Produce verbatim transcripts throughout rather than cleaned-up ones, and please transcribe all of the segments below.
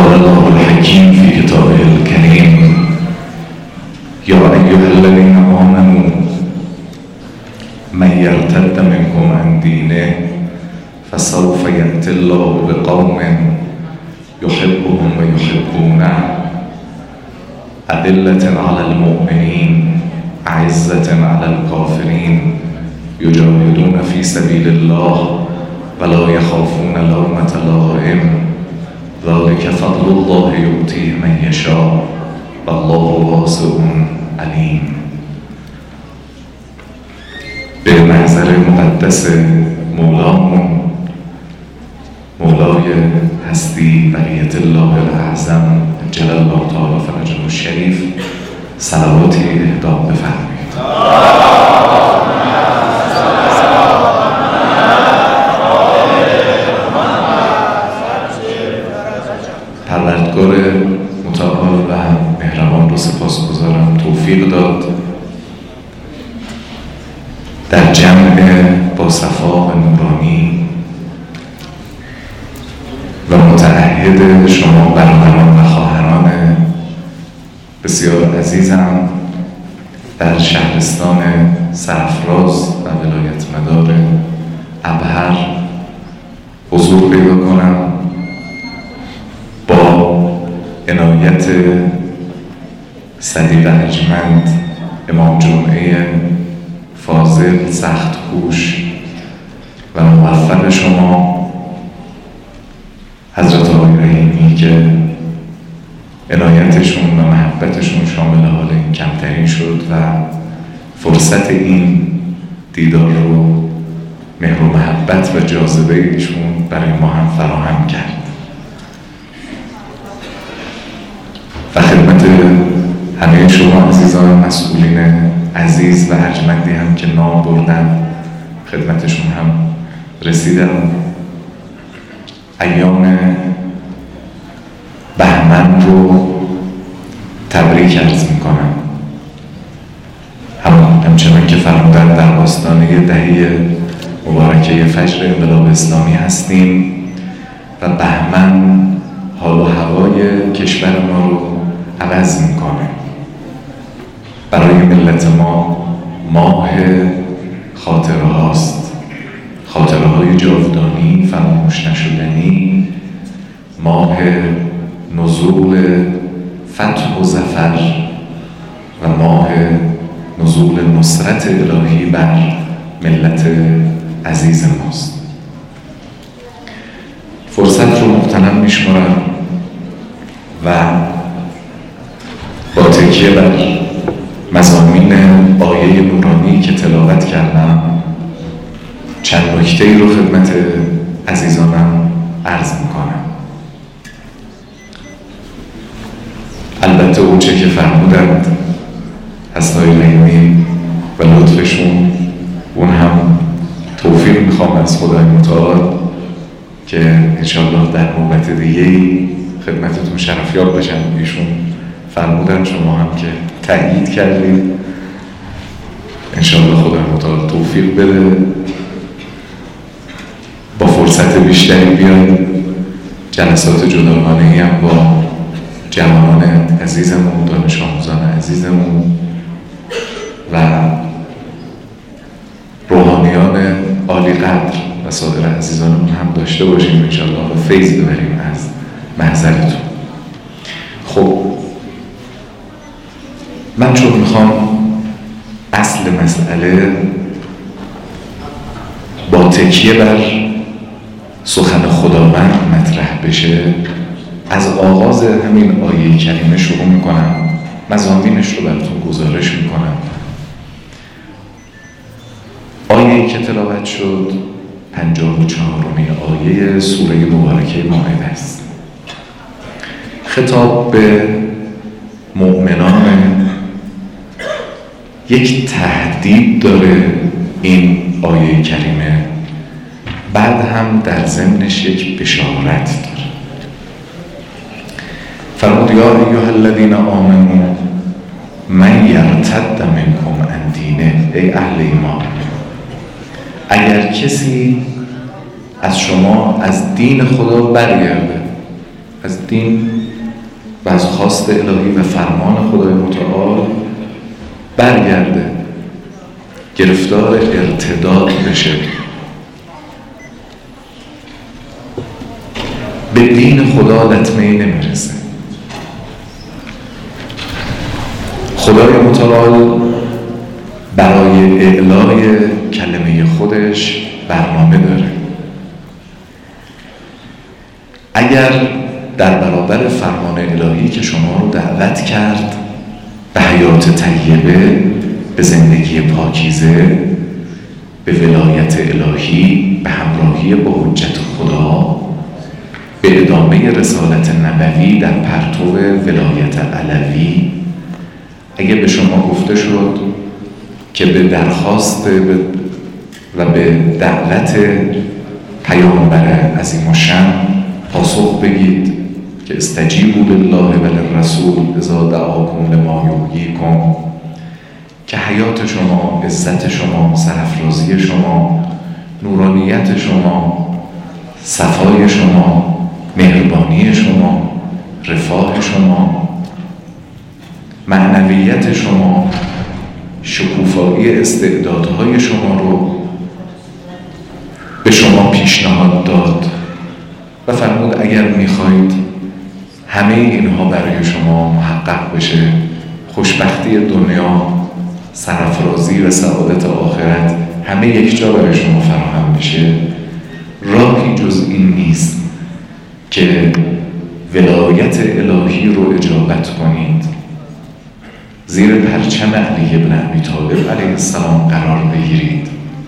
قال الله الحكيم في كتابه الكريم: يا أيها الذين آمنوا من يرتد منكم عن دينه فسوف يأتي الله بقوم يحبهم ويحبونه أذلة على المؤمنين أعزة على الكافرين يجاهدون في سبيل الله ولا يخافون لومة لائم ذلك فضل الله يؤتيه من يشاء والله واسع علیم. به محضر مقدس مولامون، مولای هستی بقیت الله الاعظم جل الله تعالی فرجه الشریف، صلواتی اهدا بفرمایید. پروردگار متعال و مهربان رو سپاسگزارم توفیق داد در جمع با صفا و نورانی و متعهد شما برادران و خواهران بسیار عزیزم در شهرستان سرفراز و ولایت مدار ابهر حضور پیدا کنم با عنایت صدیق ارجمند امام جمعه فاضل سخت کوش و موفق شما حضرت آقای رحیمی که عنایتشون و محبتشون شامل حال این کمترین شد و فرصت این دیدار رو مهر و محبت و جاذبه ایشون برای ما هم فراهم کرد و خدمت همه شما عزیزان مسئولین عزیز و ارجمندی هم که نام بردن خدمتشون هم رسیدم. ایام بهمن رو تبریک عرض میکنم. هم همچنان که فرمودن در آستانه دهه مبارکه فجر انقلاب اسلامی هستیم و بهمن حال و هوای کشور ما رو عوض میکنه. برای ملت ما ماه خاطره هاست، خاطره های جاودانی فراموش نشدنی، ماه نزول فتح و ظفر و ماه نزول نصرت الهی بر ملت عزیز ماست. فرصت رو مغتنم میشمارم و با تکیه بر مضامین آیه نورانی که تلاوت کردم چند نکته‌ای رو خدمت عزیزانم عرض میکنم. البته اون چه که فرمودند حضرت رحیمی و لطفشون اون هم توفیق میخوام از خدای متعال که انشاءالله در نوبت دیگه‌ای خدمتتون شرفیاب بشن. ایشون فرمودن، شما هم که تأیید کردید. انشاءالله خدای متعال توفیق بده با فرصت بیشتری بیایم جلسات جداگانه‌ای هم با جوانان عزیزمون، دانش آموزان عزیزمون و روحانیان عالی قدر و سایر عزیزانمون هم داشته باشیم انشاءالله و فیض ببریم از محضرتون. خب من چون میخوام اصل مسئله با تکیه بر سخن خداوند مطرح بشه، از آغاز همین آیه کریمه شروع میکنم، مضامینش رو براتون گزارش میکنم. آیه‌ای که تلاوت شد پنجاه و چهارمین آیه سوره مبارکه مائده است. خطاب به مؤمنان، یک تهدید داره این آیه کریمه، بعد هم در ضمنش یک بشارت داره. فرمود یا ایها الذین آمنوا من یرتد منکم عن دینه، ای اهل ایمان، اگر کسی از شما از دین خدا برگرده، از دین و از خواست الهی و فرمان خدای متعال برگرده، گرفتار ارتداد بشه، به دین خدا لطمه نمیرسه. خدای متعال برای اعلای کلمه خودش برنامه داره. اگر در برابر فرمان الهی که شما رو دعوت کرد به حیات طیبه، به زندگی پاکیزه، به ولایت الهی، به همراهی با حجت خدا، به ادامه رسالت نبوی در پرتو ولایت علوی، اگه به شما گفته شد که به درخواست و به دعوت پیامبر عظیم الشأن پاسخ بگید که استجیبوا لله و للرسول اذا دعاکم لما یحییکم، که حیات شما، عزت شما، سرافرازی شما، نورانیت شما، صفای شما، مهربانی شما، رفاه شما، معنویت شما، شکوفایی استعدادهای شما رو به شما پیشنهاد داد و فرمود اگر میخواید همه اینها برای شما محقق بشه، خوشبختی دنیا، سرافرازی و سعادت آخرت همه یک جا برای شما فراهم بشه، راهی جز این نیست که ولایت الهی رو اجابت کنید، زیر پرچم علی بن ابی طالب علیه السلام قرار بگیرید.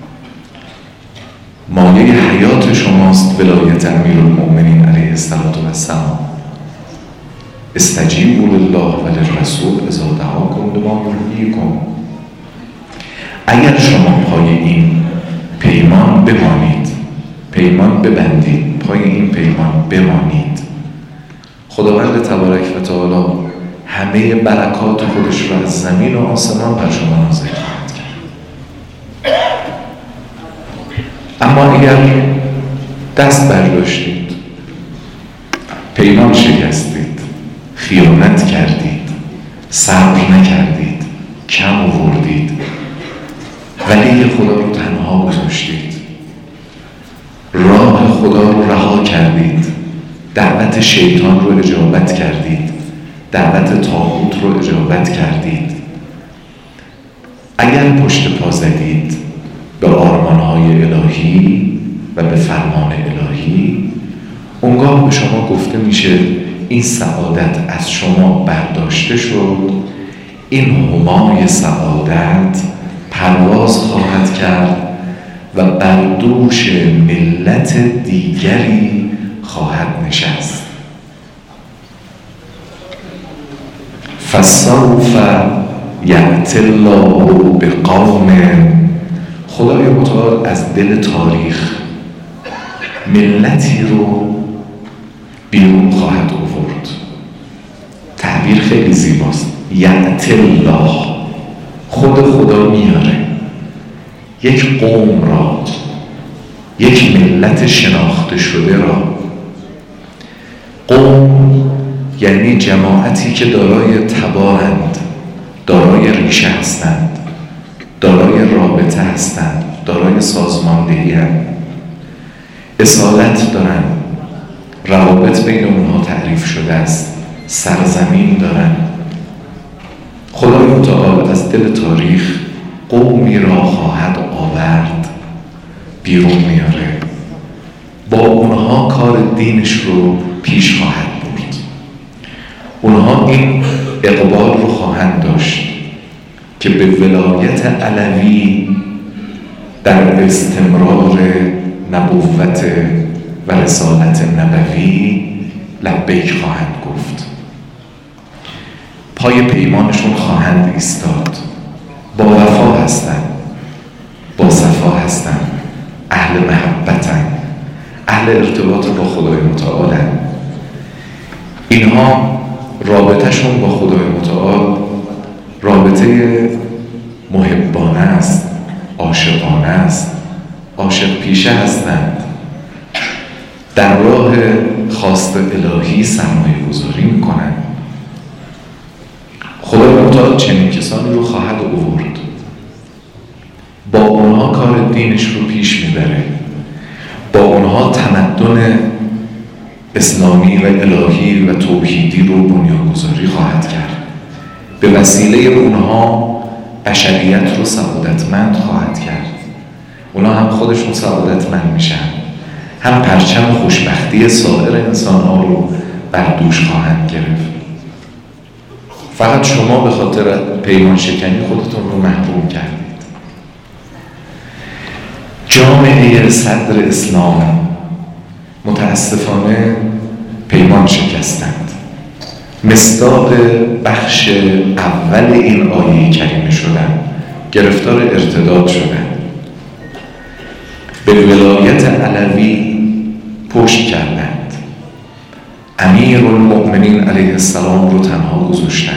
مایه حیات شماست ولایت امیرالمؤمنین علیه السلام. استجیبوا لله و للرسول اذا دعاکم لما یحییکم. اگر شما پای این پیمان بمانید، پیمان ببندید، پای این پیمان بمانید، خداوند تبارک و تعالی همه برکات خودش را از زمین و آسمان بر شما نازل خواهد کرد. اما اگر دست برداشتید، پیمان شکستید، خیانت کردید، صبر نکردید، کم آوردید، ولی خدا رو تنها گذاشتید، راه خدا رو رها کردید، دعوت شیطان رو اجابت کردید، دعوت طاغوت رو اجابت کردید، اگر پشت پا زدید به آرمان‌های الهی و به فرمان الهی، اونگاه به شما گفته میشه این سعادت از شما برداشته شد، این همای سعادت پرواز خواهد کرد و بر دوش ملت دیگری خواهد نشست. فسوف یأتی الله بقوم، خدای متعال از دل تاریخ ملتی رو بیرون خواهد آورد. تعبیر خیلی زیباست. یأتی الله، خود خدا میاره یک قوم را، یک ملت شناخته شده را. قوم یعنی جماعتی که دارای تبارند، دارای ریشه هستند، دارای رابطه هستند، دارای سازماندهی هستند، اصالت دارند، روابط بین اونها تعریف شده است، سرزمین دارند. خدای متعال از دل تاریخ قومی را خواهد آورد، بیرون میاره، با اونها کار دینش رو پیش خواهد برد. اونها این اقبال رو خواهند داشت که به ولایت علوی در استمرار نبوت و رسالت نبوی لبیک خواهند گفت، پای پیمانشون خواهند ایستاد، با وفا هستند، با صفا هستند، اهل محبتند، اهل ارتباط با خدای متعالند. اینها رابطهشون با خدای متعال رابطه محبانه است، عاشقانه است، عاشق پیشه هستند، در راه خواست الهی سرمایه گذاری میکنن. خدا متعال چنین کسانی رو خواهد آورد، با اونها کار دینش رو پیش میبره، با اونها تمدن اسلامی و الهی و توحیدی رو بنیانگذاری خواهد کرد. به وسیله اونها بشریت رو سعادتمند خواهد کرد. اونا هم خودشون سعادتمند میشن، هم پرچم خوشبختی سایر انسان‌ها رو بر دوش خواهند گرفت. فقط شما به خاطر پیمان شکنی خودتون رو محروم کردید. جامعه صدر اسلام متاسفانه پیمان شکستند. مصداق بخش اول این آیه کریمه شدن، گرفتار ارتداد شدن، به ولایت علوی پشت کردند، امیر المؤمنین علیه السلام رو تنها گذاشتن،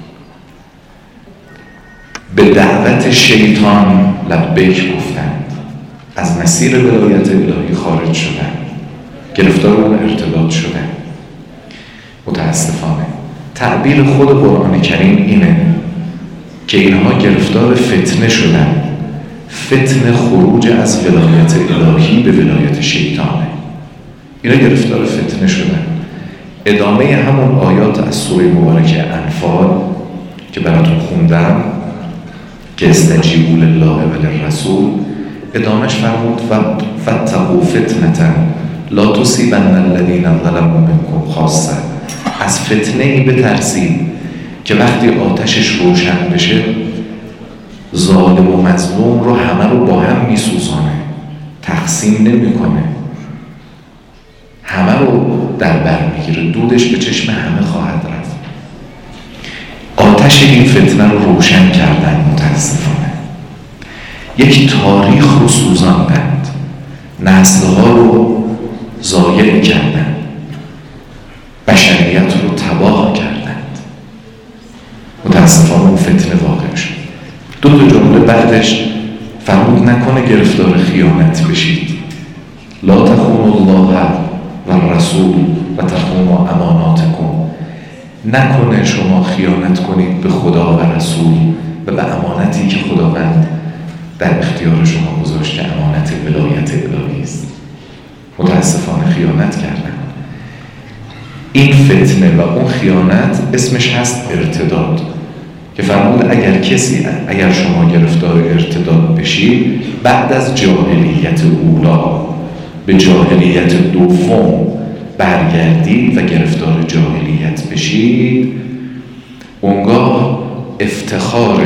به دعوت شیطان لبیک گفتند، از مسیر ولایت الهی خارج شدند، گرفتار اون ارتداد شدند. متاسفانه تعبیر خود قرآن کریم اینه که اینها گرفتار فتنه شدن. فتنه خروج از ولایت الهی به ولایت شیطانه. اینا گرفتار فتنه شدن. ادامه همون آیات از سوره مبارکه انفال که براتون خوندم که استجیبوا لله و للرسول، ادامش فرمود فاتقوا فتنة لا تصیبن الذین ظلموا منکم خاصة. از فتنه ای بترسید که وقتی آتشش روشن بشه ظالم و مظلوم رو همه رو با هم میسوزانه، تقسیم نمیکنه، همه رو در بر میگیره، دودش به چشم همه خواهد رفت. آتش این فتنه رو روشن کردن. متاسفانه یک تاریخ رو سوزاندند، نسل‌ها رو ضایع کردند، بشریت رو تباه کردند. متاسفانه اون فتنه واقع شد. دو تا جمله بعدش فرمود نکنه گرفتار خیانت بشید. لا تخونوا الله و الرسول و تخونوا اماناتکم. نکنه شما خیانت کنید به خدا و رسول و به امانتی که خداوند در اختیار شما گذاشته، امانت ولایت الهی است. متاسفانه خیانت کردن. این فتنه و اون خیانت اسمش هست ارتداد، که فرمود اگر کسی اگر شما گرفتار ارتداد بشید بعد از جاهلیت اولا به جاهلیت دوم برگردید و گرفتار جاهلیت بشید، اونگاه افتخار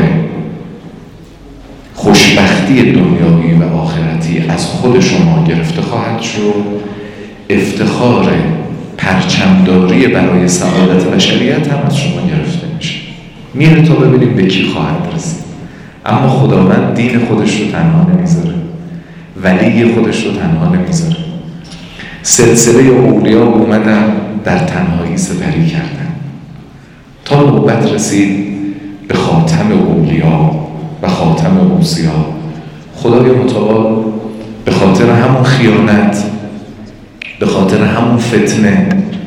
خوشبختی دنیوی و آخرتی از خود شما گرفته خواهد شد. افتخار پرچمداری برای سعادت بشریت هم از شما گرفته میشه. میره تا ببینیم به کی خواهد رسید. اما خداوند دین خودش رو تنها نمیذاره، ولی خودش رو تنها نمیذاره. سلسله اولیا اومدن در تنهایی سپری کردن تا نوبت رسید به خاتم اولیا و خاتم اوصیا. خدای متعال به خاطر همون خیانت، به خاطر همون فتنه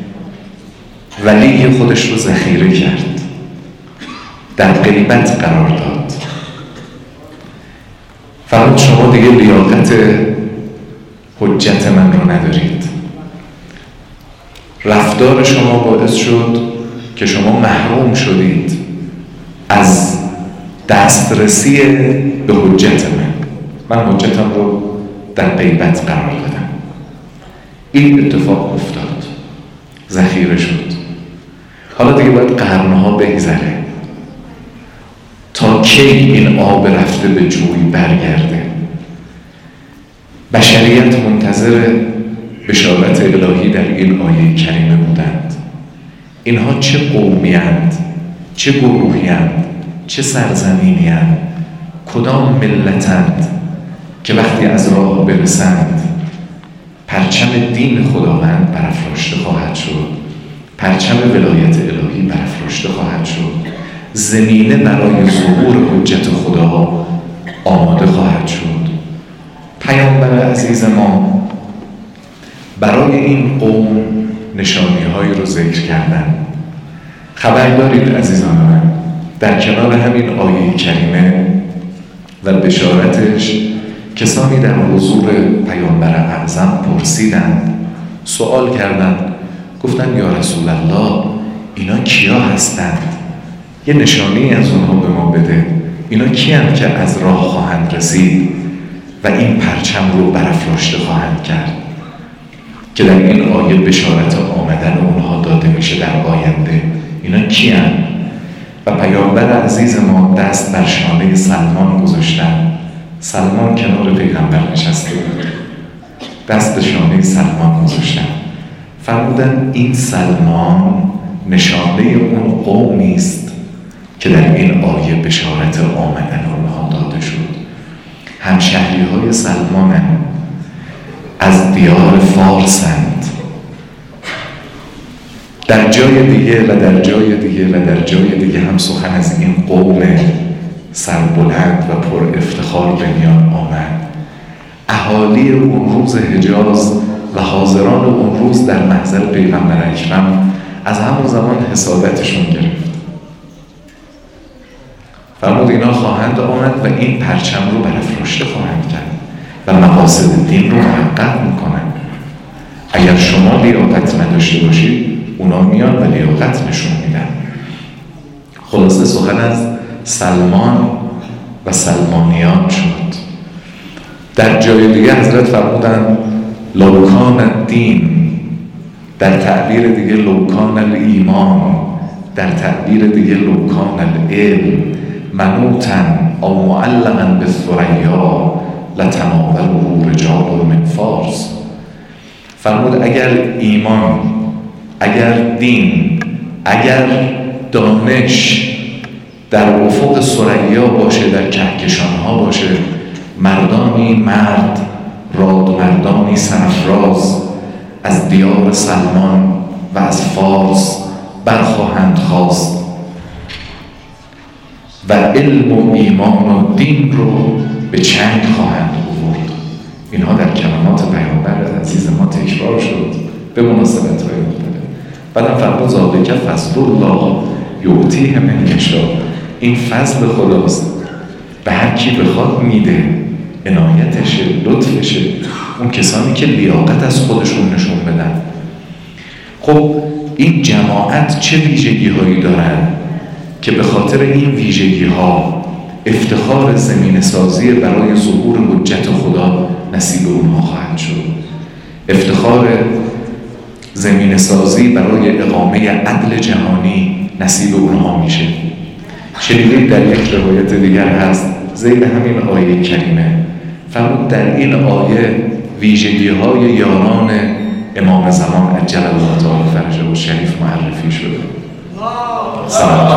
ولی خودش رو ذخیره کرد، در غیبت قرار داد. فرمود شما دیگه لیاقت حجت من رو ندارید. رفتار شما باعث شد که شما محروم شدید از دسترسی به حجت من. من حجتم رو در غیبت قرار دادم. این اتفاق افتاد، ذخیره شد. حالا دیگه باید قرنها بگذره تا کی این آب رفته به جوی برگرده. بشریت منتظر بشارت الهی در این آیه کریمه بودند. اینها چه قومی‌اند، چه گروهی‌اند، چه سرزمینی‌اند، کدام ملتند که وقتی از راه برسند پرچم دین خداوند برافراشته خواهد شد، پرچم ولایت الهی برافراشته خواهد شد، زمینه برای ظهور حجت خدا آماده خواهد شد. پیامبر عزیز ما برای این قوم نشانی هایی رو ذکر کردن. خبر دارید عزیزان من، در کنار همین آیه کریمه و بشارتش کسانی در حضور پیامبر اعظم پرسیدند، سوال کردند، گفتن یا رسول الله اینا کیا هستند؟ یه نشانی از اونها به ما بده. اینا کیند که از راه خواهند رسید و این پرچم رو برافراشته خواهند کرد که در این آیه بشارت آمدن اونها داده میشه در آینده. اینا کیند؟ و پیامبر عزیز ما دست بر شانه سلمان گذاشتن. سلمان کنار پیغمبر نشسته بود، دست شانه سلمان گذاشتن، فرمودن این سلمان نشانه اون قومی است که در این آیه بشارت آمدن اونها داده شد. همشهری های سلمان از دیار فارسند. در جای دیگه و در جای دیگه و در جای دیگه هم سخن از این قوم سربلند و پر افتخار به میان آمد. اهالی اون روز حجاز و حاضران اون روز در محضر پیغمبر اکرم از همون زمان حسادتشون گرفت. فرمود اینا خواهند آمد و این پرچم رو برافراشته خواهند کرد و مقاصد دین رو محقق میکنند. اگر شما لیاقت نداشته باشید اونا میان و لیاقت نشون میدن. خلاصه سخن از سلمان و سلمانیان شد. در جای دیگه حضرت فرمودن لوکان الدین، در تعبیر دیگه لوکان الایمان، در تعبیر دیگه لوکان العلم منوطن او معلقا بالثریا لتناوله رجال من فارس. فرمود اگر ایمان، اگر دین، اگر دانش در افق ثریا باشه، در کهکشان ها باشه، مردانی مرد راد مردانی سرفراز از دیار سلمان و از فارس برخواهند خواست و علم و ایمان و دین رو به چنگ خواهند آورد. اینها در کلمات پیامبر عزیز ما تکرار شد به مناسبت‌های مختلف. بعدم فرمود ذالک فضل الله یؤتیه من یشاء، این فضل خداست، به هر کی بخواد میده، عنایتشه، لطفشه، اون کسانی که لیاقت از خودشون نشون بدن. خب این جماعت چه ویژگی هایی دارن که به خاطر این ویژگی ها افتخار زمین سازی برای ظهور حجت خدا نصیب اونها خواهد شد، افتخار زمین سازی برای اقامه عدل جهانی نصیب اونها میشه. شنیدید در یک روایت دیگر هست زیر همین آیه کریمه فرمود در این آیه ویژگی های یاران امام زمان عجل الله تعالی فرجه و شریف معرفی شده. سلام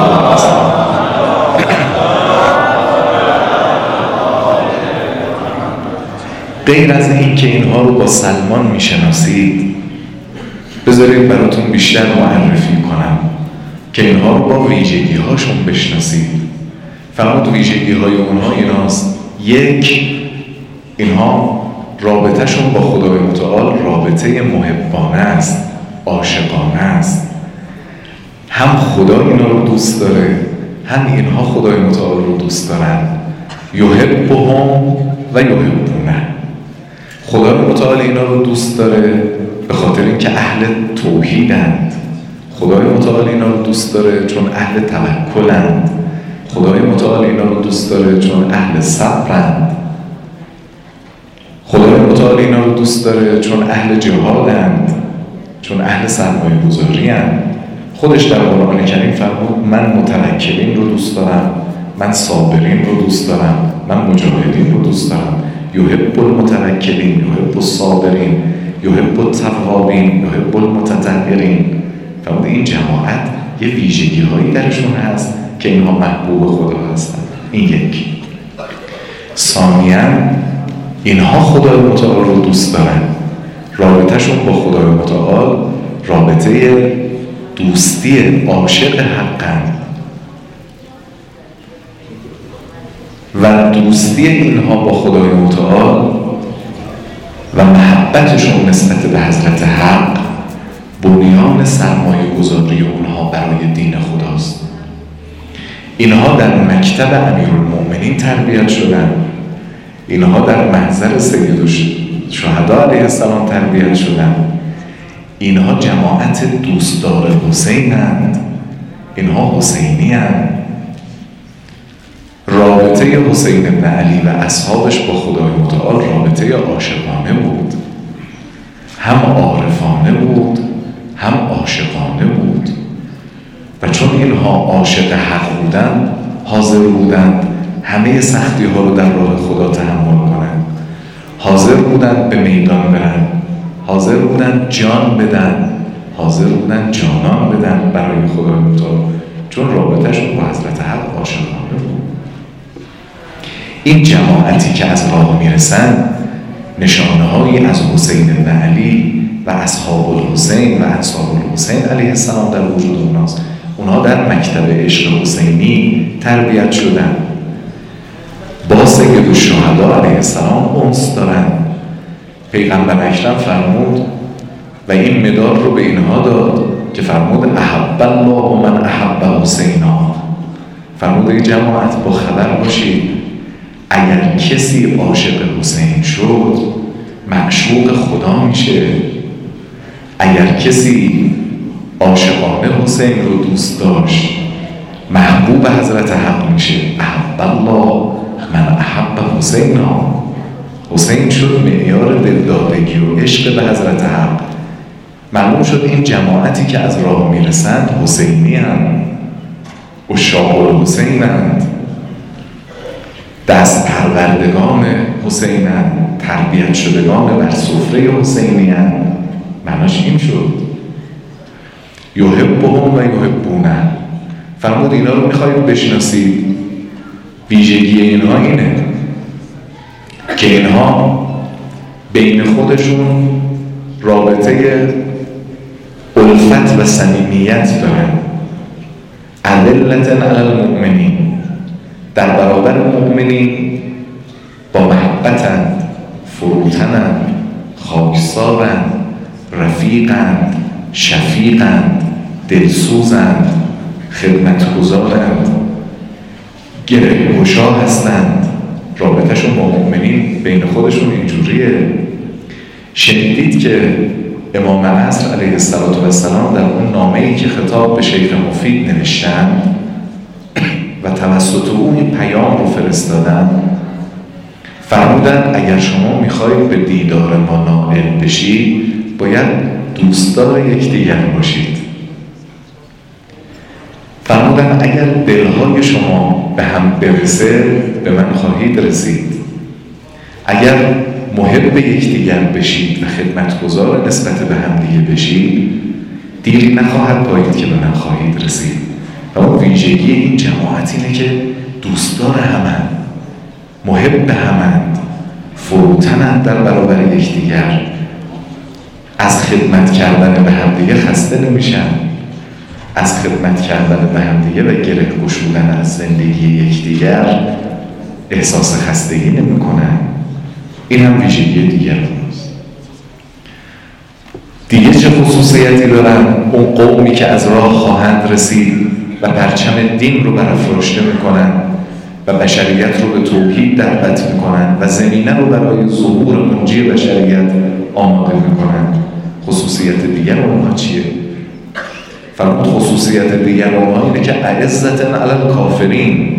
غیر از این که اینها رو با سلمان میشناسید، بذارید براتون بیشتر معرفی کنم که اینها رو با ویژگی هاشون بشناسید. فرمود ویژگی های اونها ایناست: یک، اینها رابطهشون با خدای متعال رابطه محبانه است، عاشقانه است. هم خدا اینا رو دوست داره، هم اینها خدای متعال رو دوست دارن. یحبهم و یحبونه. خدای متعال اینا رو دوست داره به خاطر اینکه اهل توحیدند. خدای متعال اینا رو دوست داره چون اهل توکلند. خدای متعال اینا رو دوست داره چون اهل صبرند. خدای متعال اینا رو دوست داره چون اهل جهادند، چون اهل سرمایه گذاری هستند. خودش در قرآن کریم فرمود من متوکلین رو دوست دارم، من صابرین رو دوست دارم، من مجاهدین رو دوست دارم. یحب المتوکلین، یحب الصابرین، یحب التوابین، یحب المتطهرین. فرمود این جماعت یه ویژگی هایی درشون هست که اینها محبوب خدا هستند. این یک. ثانیاً اینها خدای متعال رو دوست دارن، رابطهشون با خدای متعال رابطه دوستی، عاشق حقن و دوستی اینها با خدای متعال و محبتشون نسبت به حضرت حق بنیان سرمایه گذاری اونها برای دین خداست. اینها در مکتب امیرالمؤمنین تربیت شدن، اینها در محضر سید الشهدا علیه السلام تربیت شدن، اینها جماعت دوستدار حسینند، اینها حسینی هستند. رابطه حسین بن علی و اصحابش با خدای متعال رابطه عاشقانه بود، هم عارفانه بود هم عاشقانه بود. و چون اینها عاشق حق بودند، حاضر بودند همه سختی ها رو در راه خدا تحمل کنند، حاضر بودند به میدان برن، حاضر بودند جان بدن، حاضر بودند جانان بدن برای خدای متعال، چون رابطهشون با حضرت حق عاشقانه بود. این جماعتی که از راه میرسن نشانه هایی از حسین بن علی و اصحاب الحسین و اصحاب الحسین علیه السلام در وجود اوناست. اونها در مکتب عشق حسینی تربیت شدن، با سید الشهدا علیه السلام انس دارن. پیغمبر اکرم فرمود و این مداد رو به اینها داد که فرمود احب الله من احب حسینا. فرمود ای جماعت با خبر باشید اگر کسی عاشق حسین شد معشوق خدا میشه، اگر کسی عاشقانه حسین رو دوست داشت محبوب حضرت حق میشه. احب الله من احب حسینا. حسین شد معیار دلدادگی و عشق به حضرت حق. معلوم شد این جماعتی که از راه میرسند حسینی هستند، عشاق الحسین هستند، دست پروردگان حسین هستند، تربیت شدگان بر سفره حسینی هستند. معناش این شد یحبهم و یحبونه. فرمود اینا رو میخواید بشناسید، ویژگی اینها اینه که اینها بین خودشون رابطه الفت و صمیمیت دارن. اذلة علی المؤمنین، در برابر مؤمنین با محبتند، فروتنند، خاکسارند، رفیقند، شفیقند، دلسوزند، خدمتگزارند، گره گشا هستند. رابطهشون با مؤمنین بین خودشون اینجوریه. شنیدید که امام عصر علیه السلام در اون نامه‌ای که خطاب به شیخ مفید نوشتند و توسط اون این پیام رو فرستادن، فرمودن اگر شما میخواید به دیدار ما نائل بشید باید دوستدار یکدیگر باشید. فرمودن اگر دلهای شما به هم برسه به من خواهید رسید، اگر محب یکدیگر بشید و خدمتگزار نسبت به هم دیگه بشید دیری نخواهد پایید که به من خواهید رسید. و اون ویژگی این جماعت اینه که دوستدار همند، محب همند، فروتنند در برابر یکدیگر، از خدمت کردن به همدیگه خسته نمیشن، از خدمت کردن به همدیگه و گره گشودن از زندگی یکدیگر احساس خستگی نمیکنن. این هم ویژگی دیگر است. دیگه چه خصوصیتی دارن اون قومی که از راه خواهند رسید و پرچم دین رو برافراشته میکنن و بشریت رو به توحید دعوت میکنن و زمینه رو برای ظهور منجی بشریت آماده میکنن؟ خصوصیت دیگر اونها چیه؟ فرمود خصوصیت دیگر اونها اینه که اعزة علی الکافرین.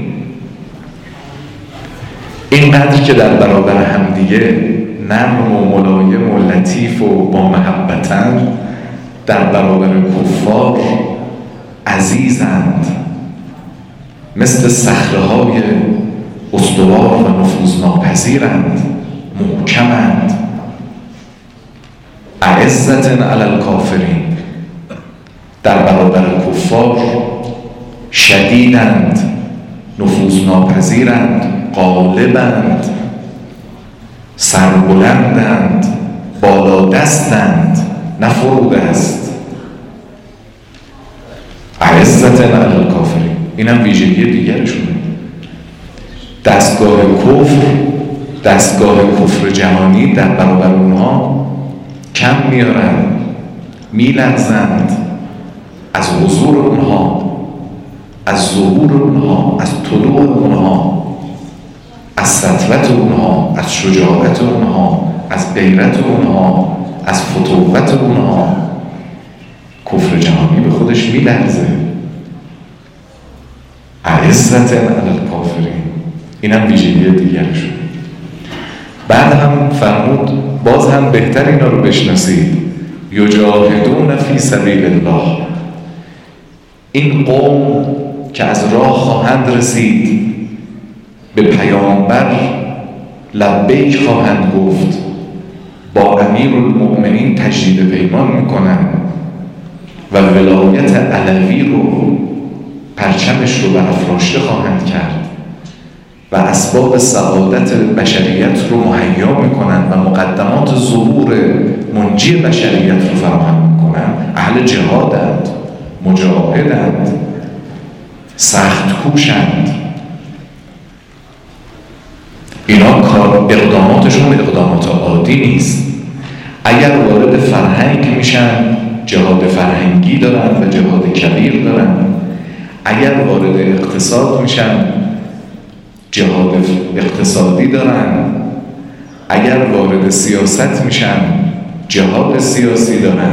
اینقدر که در برابر همدیگه نرم و ملایم و لطیف و با محبتن، در برابر کفار عزیزند، مثل صخره‌های استوار و نفوذناپذیرند، محکمند. اعزة علی الکافرین، در برابر کفار شدیدند، نفوذناپذیرند، غالبند، سربلندند، بالا دستند، نه فرود است. اعزة علی الکافرین، این هم ویژگی دیگرشونه. دستگاه کفر، دستگاه کفر جهانی در برابر اونها کم میارن، میلرزند از حضور اونها، از ظهور اونها، از طلوع اونها، از سطوت اونها، از شجاعت اونها، از غیرت اونها، از فتوت اونها. کفر جهانی به خودش میلرزه. عزت علی الکافرین، این هم ویژگی دیگرشون. بعد هم فرمود باز هم بهتر اینا رو بشناسید، یجاهدون فی سبیل الله. این قوم که از راه خواهند رسید به پیامبر لبیک خواهند گفت، با امیرالمؤمنین تجدید پیمان میکنند و ولایت علوی رو، پرچمش رو برافراشته خواهند کرد و اسباب سعادت بشریت رو مهیا میکنند و مقدمات ظهور منجی بشریت رو فراهم میکنند. اهل جهادند، مجاهدند، سخت کوشند. اینا کار اقداماتشون اقدامات عادی نیست. اگر وارد فرهنگ میشن، جهاد فرهنگی دارن و جهاد کبیر دارن. اگر وارد اقتصاد میشن، جهاد اقتصادی دارن. اگر وارد سیاست میشن، جهاد سیاسی دارن.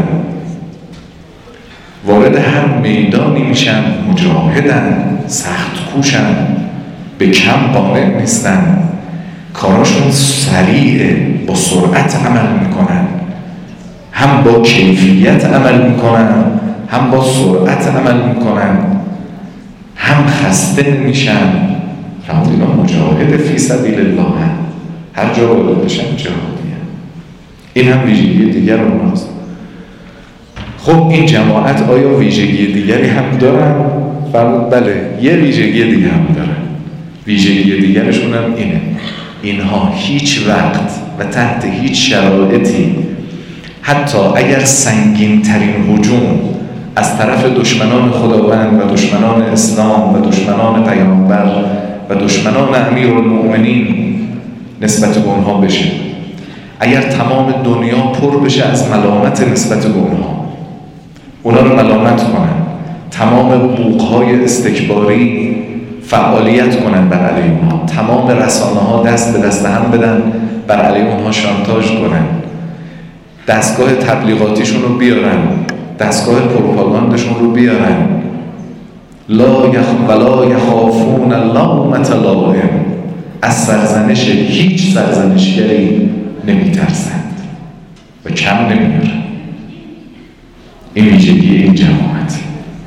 وارد هر میدانی میشن، مجاهدن، سخت کوشن، به کم قانع نیستن، کاراشون سریعه، با سرعت عمل میکنن، هم با کیفیت عمل میکنن، هم با سرعت عمل میکنن، هم خسته نمیشن. فرمود اینا مجاهد فی سبیل الله هم. هر جا وارد بشن جهادیه. این هم ویژگی دیگر اوناست. خب این جماعت آیا ویژگی دیگری هم دارن؟ فرمود بله، یه ویژگی دیگه هم دارن. ویژگی دیگرشون هم اینه: اینها هیچ وقت و تحت هیچ شرایطی، حتی اگر سنگین ترین هجوم از طرف دشمنان خداوند و دشمنان اسلام و دشمنان پیامبر و دشمنان امیرالمؤمنین نسبت به اونها بشه، اگر تمام دنیا پر بشه از ملامت نسبت به اونها، اونا رو ملامت کنن، تمام بوقهای استکباری فعالیت کنن بر علیه اونها، تمام رسانه ها دست به دست هم بدن بر علیه اونها شانتاژ کنن، دستگاه تبلیغاتیشون رو بیارن، دستگاه پروپاگاندشون رو بیارن، لا یخ ولا یخافون لومة لائم، از سرزنش هیچ سرزنشگری نمیترسند و کم نمیارن. این ویژگی این جماعت.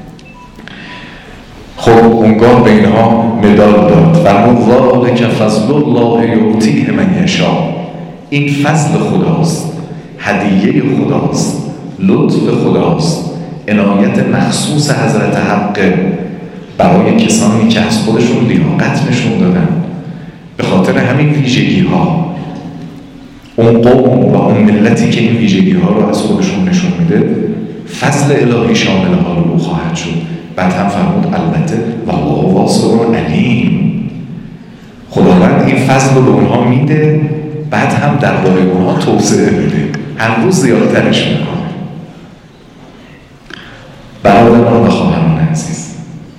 خب اونگاه به اینها مدال داد. فرمود ذالک فضل الله یؤتیه من یشاء. این فضل خداست، هدیه خداست، لطف خداست، عنایت مخصوص حضرت حق برای کسانی که از خودشون لیاقت نشون دادن. به خاطر همین ویژگی ها اون قوم و اون ملتی که این ویژگی ها رو از خودشون نشون میده، فضل الهی شامل حال او خواهد شد. بعد هم فرمود البته والله واسع علیم، خداوند این فضل رو به اونها میده، بعد هم درباره اونها توسعه میده، هر روز زیادترش میکنه. برادران و خواهران عزیز،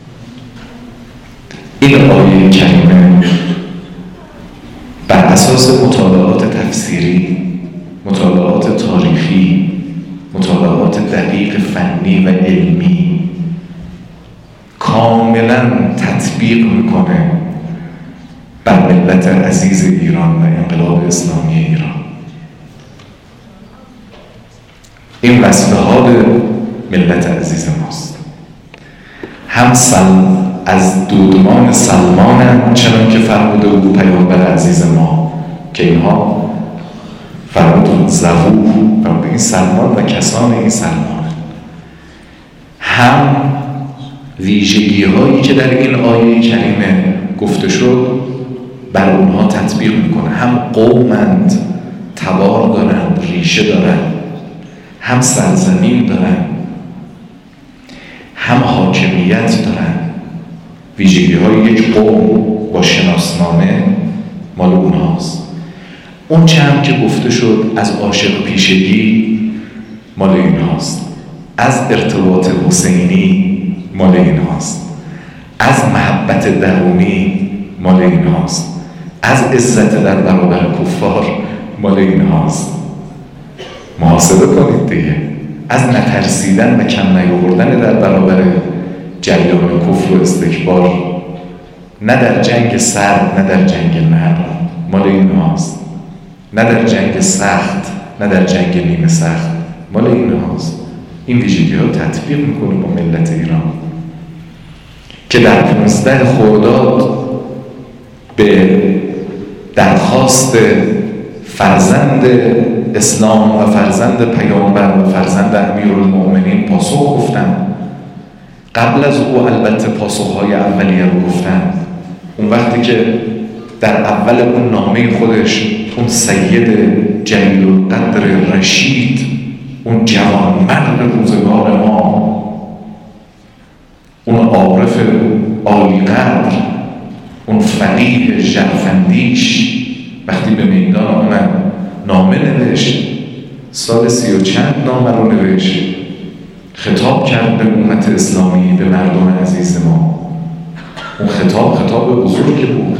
این آیه کریمه بر اساس مطالعات تفسیری، مطالعات تاریخی، مطالعات دقیق فنی و علمی کاملا تطبیق میکنه بر ملت عزیز ایران و انقلاب اسلامی ایران. این وصف حال ملت عزیز ماست. هم سلم از دودمان سلمان، چنان که فرموده بود پیامبر عزیز ما که اینها فرمود زبور، فرمود این سلمان و کسان این سلمان. هم ویژگی هایی که در این آیه کریمه گفته شد بر اونها تطبیق میکنه. هم قومند، تبار دارن، ریشه دارن، هم سرزمین دارن، هم حاکمیت دارن. ویژگی های یک قوم با شناسنامه مال اونهاست. اون چه هم که گفته شد از عاشق پیشگی مال اینهاست. از ارتباط حسینی مال این هاست، از محبت درونی مال این هاست، از عزت در برابر کفار مال این هاست. محاسبه کنید دیگه، از نترسیدن و کم نیاوردن در برابر جریان کفر و استکبار، نه در جنگ سرد نه در جنگ نرم، مال این هاست، نه در جنگ سخت نه در جنگ نیمه سخت، مال این هاست. این ویژگی ها تطبیق میکنه با ملت ایران که در پانزده خرداد به درخواست فرزند اسلام و فرزند پیامبر و فرزند امیرالمؤمنین پاسخ گفتن. قبل از او البته پاسخهای اولیه رو گفتن. اون وقتی که در اول اون نامه خودش اون سید جلیل القدر رشید، اون جوانمرد روزگار ما، اون عارف عالی قدر، اون فقیه ژرفندیش، وقتی به میدان آمد نامه نوشت، سال سی و چند نامه رو نوشت، خطاب کرد به امت اسلامی، به مردم عزیز ما. اون خطاب خطاب بزرگی بود.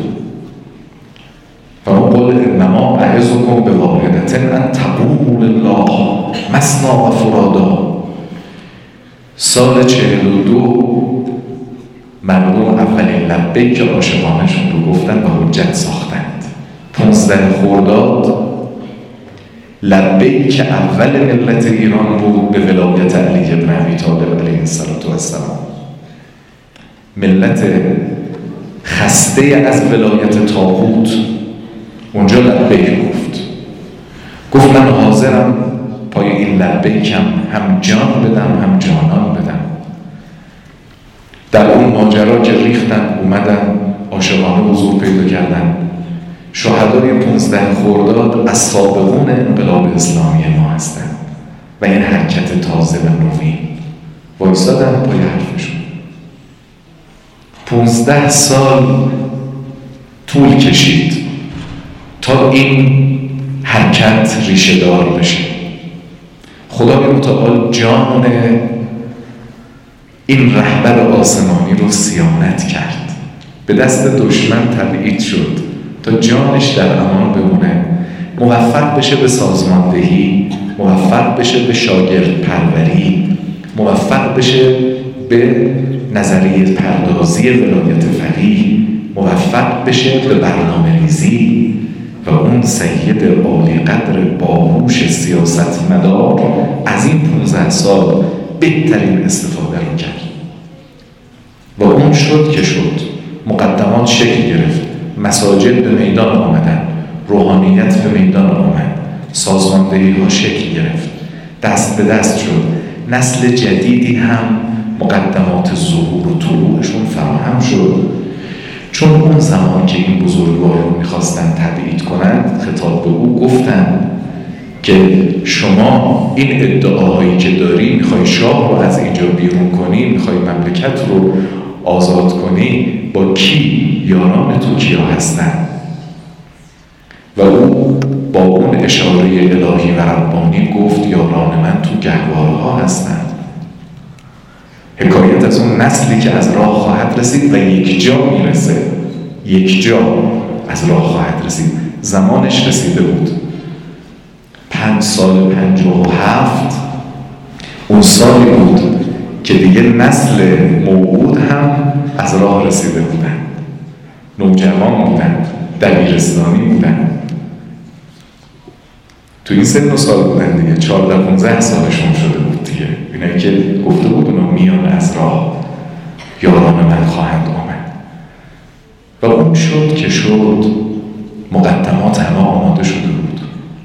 فما قول انما اعظکم بواحدة ان تقوموا لله مثنی و فرادا. سال چهل و دو مردم اولین لبیک عاشقانشون رو گفتن و حجت ساختند. پانزده خرداد لبیک اول ملت ایران بود به ولایت علی بن ابی طالب علیه السلام. ملت خسته از ولایت طاغوت اونجا لبیک گفت. گفت من حاضرم پای این لبیکم هم جان بدم هم جانان بدم. در اون ماجرا که ریختن اومدن عاشقانه حضور پیدا کردن. شهدای پانزده خرداد از سابقون انقلاب اسلامی ما هستند و این حرکت تازه و نوین وایسادن پای حرفشون. پانزده سال طول کشید تا این حرکت ریشه دار بشه. خدای متعال جان این رهبر آسمانی رو صیانت کرد، به دست دشمن تبعید شد تا جانش در امان بمونه، موفق بشه به سازماندهی، موفق بشه به شاگرد پروری، موفق بشه به نظریه پردازی ولایت فقیه، موفق بشه به برنامه ریزی. و اون سید عالی قدر باهوش سیاست مدار از این پانزده سال بهترین استفاده رو کرد و اون شد که شد. مقدمات شکل گرفت، مساجد به میدان آمدن، روحانیت به میدان آمد، سازماندهی ها شکل گرفت، دست به دست شد. نسل جدیدی هم مقدمات ظهور و طلوعشون فراهم شد. چون اون زمان که این بزرگوار رو میخواستن تبعید کنند، خطاب به او گفتن که شما این ادعاهایی که داری، میخوای شاه رو از اینجا بیرون کنی، میخوای مملکت رو آزاد کنی، با کی؟ یاران تو کیا هستن؟ و او با اون اشاره الهی و ربانی گفت یاران من تو گهوارها هستند. حکایت از اون نسلی که از راه خواهد رسید و یک جا میرسه، یک جا از راه خواهد رسید. زمانش رسیده بود. پنج سال پنجاه و هفت اون سالی بود که دیگه نسل موعود هم از راه رسیده بودن، نوجوان بودن، دبیرستانی بودن، تو این سن و سال بودن دیگه، چهارده پانزده سالشون شده بود دیگه. اینایی که گفته بود اونا میان از راه، یاران من خواهند آمد. و اون شد که شد، مقدمات همه آماده شده بود.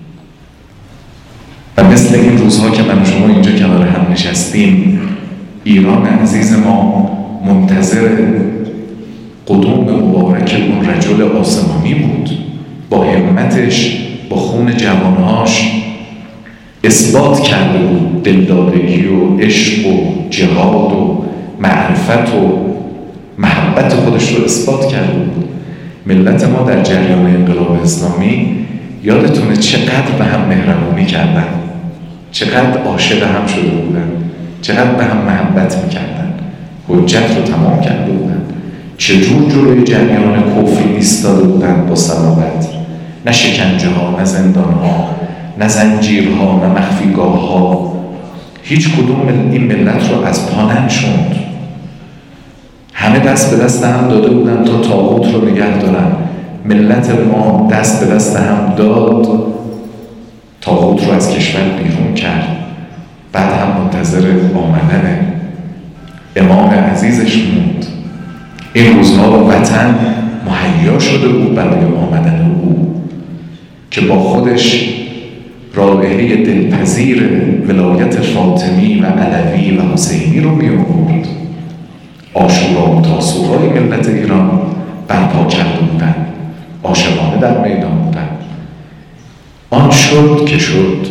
و مثل این روزها که من شما اینجا کنار هم نشستیم، ایران عزیز ما منتظر قدوم مبارک اون رجل آسمانی بود. با همتش، با خون جوانهاش اثبات کرده بود دلدادگی و عشق و جهاد و معرفت و محبت خودش رو اثبات کرده بود. ملت ما در جریان انقلاب اسلامی یادتونه چقدر به هم مهربونی کردن، چقدر عاشق هم شده بودن، چقدر به هم محبت میکردن، حجت رو تمام کرده بودن، چجور جلوی جریان کفر ایستاده بودن با صلابت. نه شکنجه ها، نه زندان ها، نه زنجیرها، نه مخفیگاه ها، هیچ کدوم این ملت رو از پا ننشوند. همه دست به دست هم داده بودن تا طاغوت رو نگه دارن. ملت ما دست به دست هم داد، طاغوت رو از کشور بیرون کرد. بعد هم منتظر آمدن امام عزیزش موند. این روزها وطن مهیا شده بود برای آمدن او که با خودش رائحه دلپذیر ولایت فاطمی و علوی و حسینی رو می آورد. عاشورا و تاسوعای ملت ایران برپا کرده بودن، عاشقانه در میدان بودن. آن شد که شد،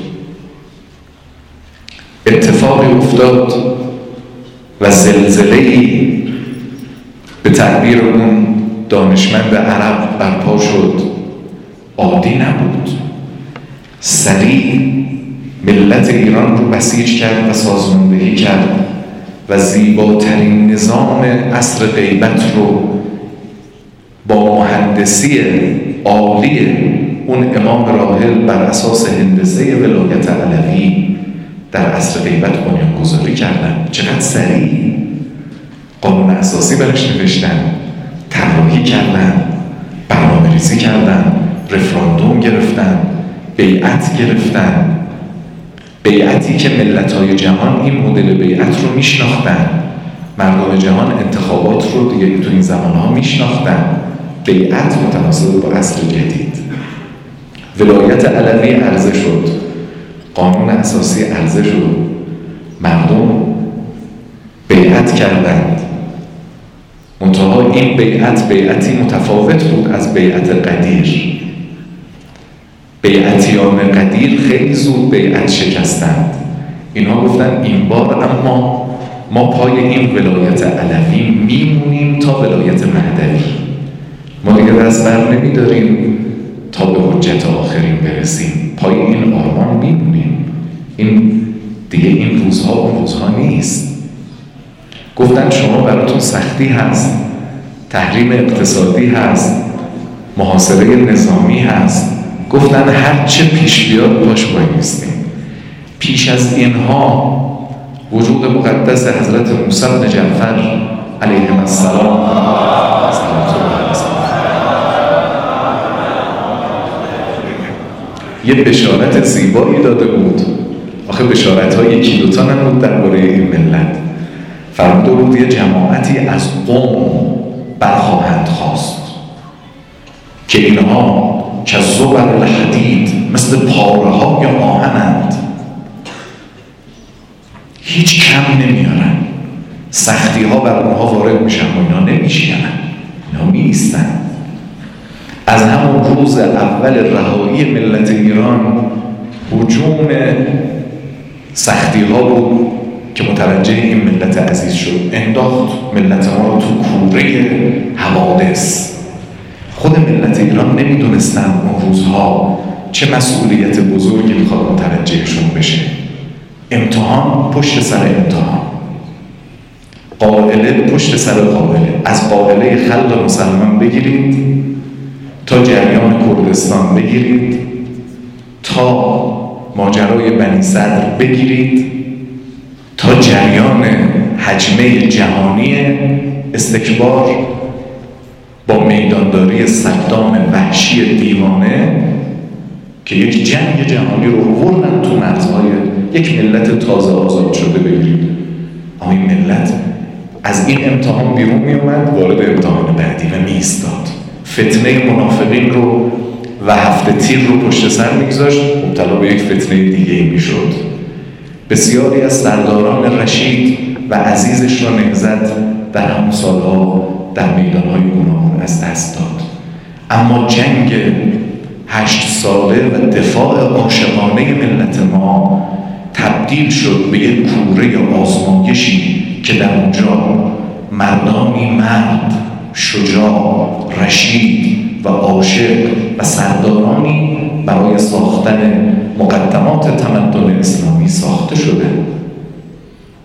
اتفاقی افتاد و زلزله‌ای به تعبیر اون دانشمند عرب برپا شد. عادی نبود. سریع ملت ایران رو بسیج کرد و سازماندهی کرد و زیباترین نظام عصر غیبت رو با مهندسی عالی اون امام راحل بر اساس هندسه ولایت علوی در عصر غیبت بنیانگذاری کردن. چقدر سریع قانون اساسی برش نوشتن، طراحی کردن، برنامه‌ریزی کردن، رفراندوم گرفتن، بیعت گرفتن. بیعتی که ملت‌های جهان این مدل بیعت رو میشناختن. مردم جهان انتخابات رو دیگه تو این زمانها میشناختن. بیعت متناسب با عصر جدید. ولایت علوی عرضه شد، قانون اساسی عرضه شد، مردم بیعت کردند. منتها این بیعت بیعتی متفاوت بود از بیعت قدیر. بیعتیان قدیر خیلی زود بیعت شکستند. اینها گفتن این بار اما ما پای این ولایت علوی میمونیم تا ولایت مهدوی. ما دیگه دست بر نمیداریم تا به حجت آخرین برسیم، پای این آرمان میمونیم. این دیگه این روزها اون روزها نیست. گفتن شما براتون سختی هست، تحریم اقتصادی هست، محاصره نظامی هست. گفتن هر چه پیش بیاد باش بایستیم. پیش از اینها وجود مقدس حضرت موسی بن جعفر علیه السلام یه بشارت زیبایی داده بود. آخه بشارت ها یکی دوتا نبود درباره این ملت. فرموده بود یه جماعتی از قوم برخواهند خواست که اینها که زبر الحدید، مثل پاره های آهنند، هیچ کم نمیارن. سختی ها بر اونها وارد میشن و اینا نمیشینن، اینا میستن. از همون روز اول رهایی ملت ایران هجوم سختی ها بود که متوجه این ملت عزیز شد. انداخت ملت ما رو تو کوره حوادث. خود ملت ایران نمیدونستن اون روزها چه مسئولیت بزرگی میخواد متوجهشون بشه. امتحان پشت سر امتحان، قائله پشت سر قائله. از قائله خلق مسلمان بگیرید تا جریان کردستان بگیرید، تا ماجرای بنی صدر بگیرید، تا جریان حجمه جهانی استکبار با میدانداری صدام وحشی دیوانه که یک جنگ جهانی رو آوردن تو مرزهای یک ملت تازه آزاد شده بگیرید. اما این ملت از این امتحان بیرون می اومد، وارد امتحان بعدی و می ایستاد. فتنه منافقین رو و هفته تیر رو پشت سر میگذاشت، مبتلا به یک فتنه دیگه می شد. بسیاری از سرداران رشید و عزیزش را نهضت در همون سالها در میدانهای گوناگون از دست داد. اما جنگ هشت ساله و دفاع عاشقانه ملت ما تبدیل شد به یک کوره آزمایشی که در اونجا مردانی مرد، شجاع، رشید و عاشق و سردارانی برای ساختن مقدمات تمدن اسلامی ساخته شده.